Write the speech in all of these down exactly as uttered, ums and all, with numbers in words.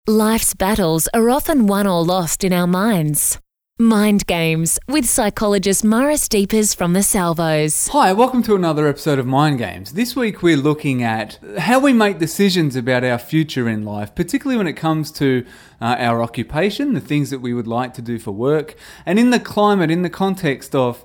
Life's battles are often won or lost in our minds. Mind Games with psychologist Maurice Deepers from the Salvos. Hi, welcome to another episode of Mind Games. This week we're looking at how we make decisions about our future in life, particularly when it comes to uh, our occupation, the things that we would like to do for work, and in the climate, in the context of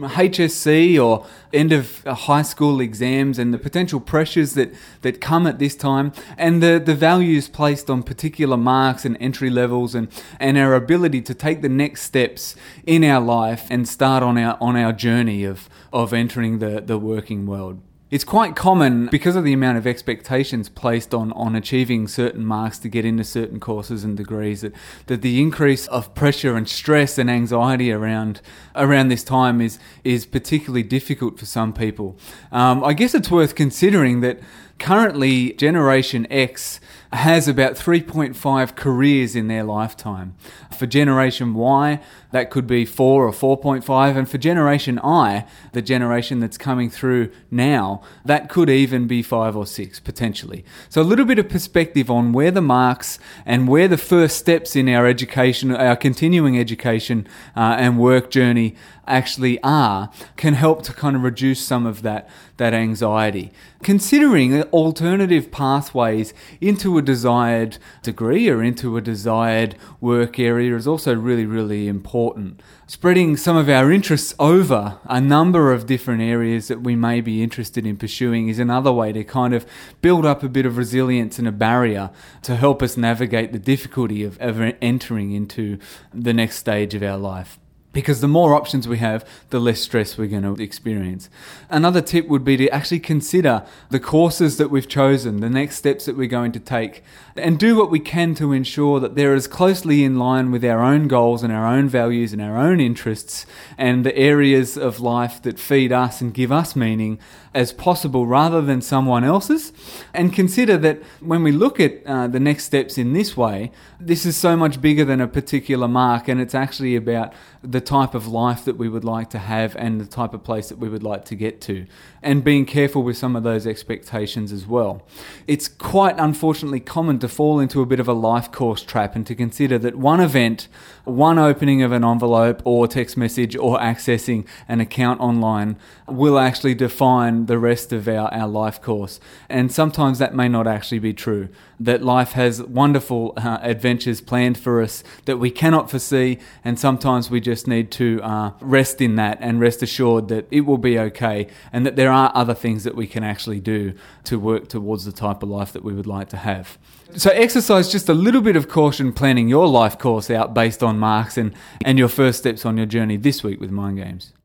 H S C or end of high school exams and the potential pressures that, that come at this time, and the, the values placed on particular marks and entry levels, and, and our ability to take the next steps in our life and start on our on our journey of, of entering the, the working world. It's quite common, because of the amount of expectations placed on, on achieving certain marks to get into certain courses and degrees, that, that the increase of pressure and stress and anxiety around around this time is is particularly difficult for some people. Um, I guess it's worth considering that currently Generation X has about three point five careers in their lifetime. For Generation Y, that could be four or four point five, and for Generation I, the generation that's coming through now, that could even be five or six, potentially. So a little bit of perspective on where the marks and where the first steps in our education, our continuing education uh, and work journey actually are, can help to kind of reduce some of that, that anxiety. Considering alternative pathways into a desired degree or into a desired work area is also really, really important. Spreading some of our interests over a number of different areas that we may be interested in pursuing is another way to kind of build up a bit of resilience and a barrier to help us navigate the difficulty of, of entering into the next stage of our life. Because the more options we have, the less stress we're going to experience. Another tip would be to actually consider the courses that we've chosen, the next steps that we're going to take, and do what we can to ensure that they're as closely in line with our own goals and our own values and our own interests and the areas of life that feed us and give us meaning as possible, rather than someone else's. And consider that when we look at uh, the next steps in this way, this is so much bigger than a particular mark, and it's actually about the type of life that we would like to have and the type of place that we would like to get to, and being careful with some of those expectations as well. It's quite unfortunately common to fall into a bit of a life course trap, and to consider that one event, one opening of an envelope or text message or accessing an account online will actually define the rest of our, our life course. And sometimes that may not actually be true, that life has wonderful uh, adventures planned for us that we cannot foresee, and sometimes we just need to uh, rest in that and rest assured that it will be okay, and that there are other things that we can actually do to work towards the type of life that we would like to have. So exercise just a little bit of caution planning your life course out based on marks and, and your first steps on your journey this week with Mind Games.